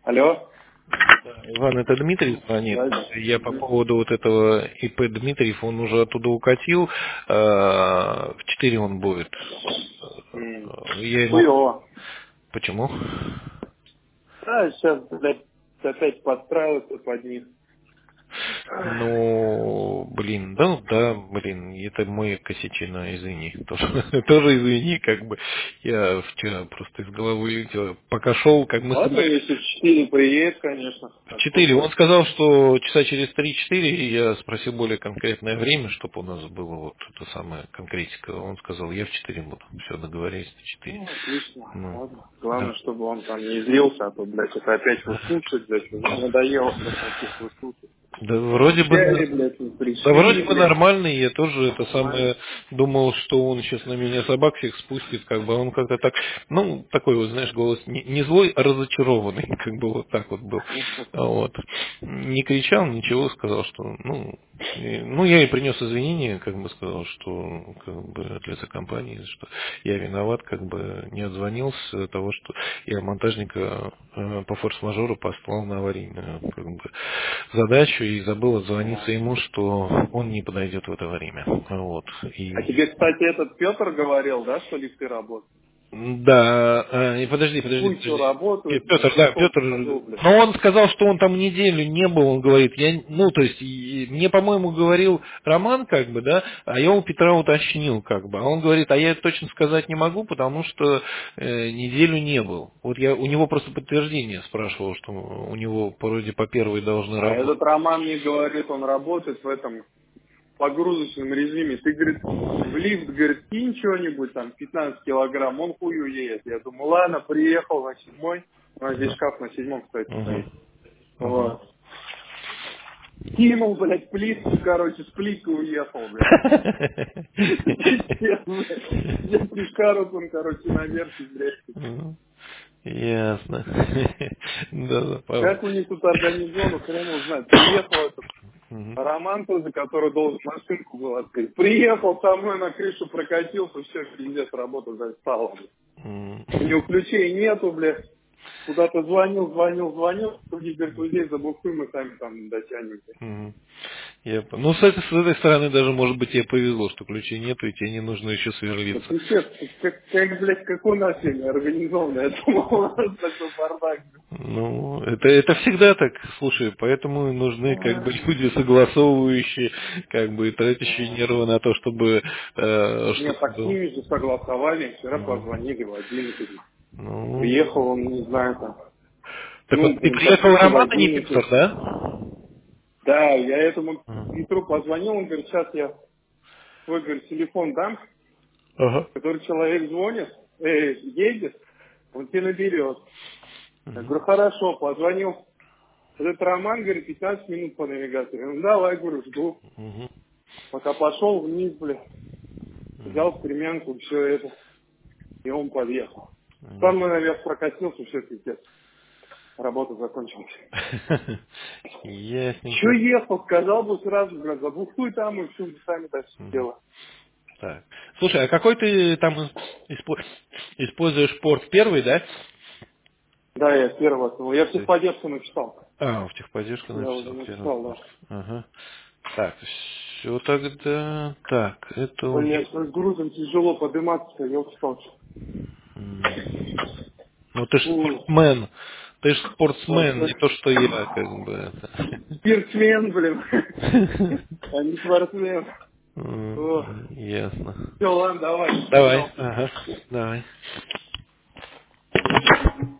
Алло. Иван, это Дмитрий звонит. Да. Я по Мгм. поводу вот этого ИП Дмитриев, он уже оттуда укатил. В 4 он будет. Я ему... Хуёво. Почему? А, сейчас, блядь, опять подстраиваться под них. Ну, блин, да, блин, это моя косячина, извини. Тоже извини, как бы. Я вчера просто из головы вылетел. Пока шел, как мы с Ладно, тобой... если в 4 приедет, конечно. В А что, 4. Он блядь? сказал, что часа через 3-4. И я спросил более конкретное время, чтобы у нас было вот это самое конкретика. Он сказал, я в 4 буду. Все, договорились на 4. Ну, отлично. Ну, Ладно. Главное, да. чтобы он там не злился, а то, блядь, это опять выслушать, блядь. Уже надоело, блядь, таких выслушать. Да вроде бы, Обещали, блядь, не да вроде пришли, бы блядь. нормальный, я тоже это Нормально. самое думал, что он сейчас на меня собак всех спустит, как бы он как-то так, ну, такой вот, знаешь, голос не злой, а разочарованный, как бы вот так вот был. Вот. Не кричал, ничего, сказал, что, ну, я и принес извинения, как бы сказал, что как бы от лица компании, что я виноват, как бы не отзвонился того, что я монтажника по форс-мажору послал на аварийную как бы задачу и забыл отзвониться Ага. ему, что он не подойдет в это время. Вот. А И тебе, кстати, этот Петр говорил, да, что лифты работают? да, и подожди, Хуй что подожди. работают, Петр, блядь, да, лифтов Петр, сходу, блядь. но он сказал, что он там неделю не был, он говорит, ну, то есть, мне, по-моему, говорил Роман, как бы, да, а я у Петра уточнил, как бы, а он говорит, а я это точно сказать не могу, потому что неделю не был. Вот я у него просто подтверждение спрашивал, что у него вроде по первой должны А работать. этот Роман мне говорит, он работает в этом погрузочном режиме. Ты, говорит, в лифт, говорит, кинь что-нибудь, там, 15 килограмм, он хуй уедет. Я думаю, ладно, приехал на 7-й. У нас здесь шкаф на 7-м, кстати, Мгм. стоит. Мгм. Вот. Кинул, блядь, плитку, короче, с плиткой уехал, блядь. Пиздец, блядь. Я пришкарус, он, короче, наверх из брезки. Мгм. Ясно. Да, да, Павел. Как у них тут организовано, хрен его знает. Приехал этот Мгм. Роман тоже, который должен машинку был открыть. Приехал со мной на крышу, прокатился, все, пиздец, работа застала. М. У него ключей нету, блядь. Куда-то звонил. Другие говорят, вот здесь за бухты мы сами там дотянем. Мгм. Ну, с этой стороны даже, может быть, тебе повезло, что ключей нету, и тебе не нужно еще Да сверлиться. пиздец, блядь, как у нас сегодня организовано. Я думал, у нас такой бардак. Ну, это всегда так, слушай, поэтому и нужны как бы люди согласовывающие, как бы и тратящие нервы на то, чтобы Нет, что-то так с было. ними же согласовали. Вчера Ну, позвонили в 11. ну, Приехал он, не знаю, там. так вот, Ну, ты по приехал сути, в Роман, а не 11. Петр, да? Да, я этому Ага. Петру позвонил, он говорит, сейчас я свой, говорит, телефон дам, Ага. который человек звонит, едет, он тебе наберет. Я говорю, хорошо, позвонил. Этот Роман, говорит, 15 минут по навигатору. Ну, давай, говорю, жду. Мгм. Пока пошел вниз, бля, взял стремянку, все это, и он подъехал. Сам наверх прокатился, все, пиздец. Работа закончилась. Че Ясненько. ехал, сказал бы сразу, блядь, забухуй там, и все, сами дальше Мгм. дело. Так. Слушай, а какой ты там используешь порт первый, да? Да, я с первого отнул. Я в То есть- техподдержку написал. А, в техподдержку Я уже написал первый написал, да. порт. Ага. Так, все тогда. Так, это у Блять, них. с грузом тяжело подниматься, елки-палки. Ну ты ж Фу, спортсмен. Ты ж спортсмен, спортсмен. не то что я, как бы это. Спортсмен, блин. А не спортсмен. Ясно. Все, ладно, давай, Давай. понял. Ага. Давай.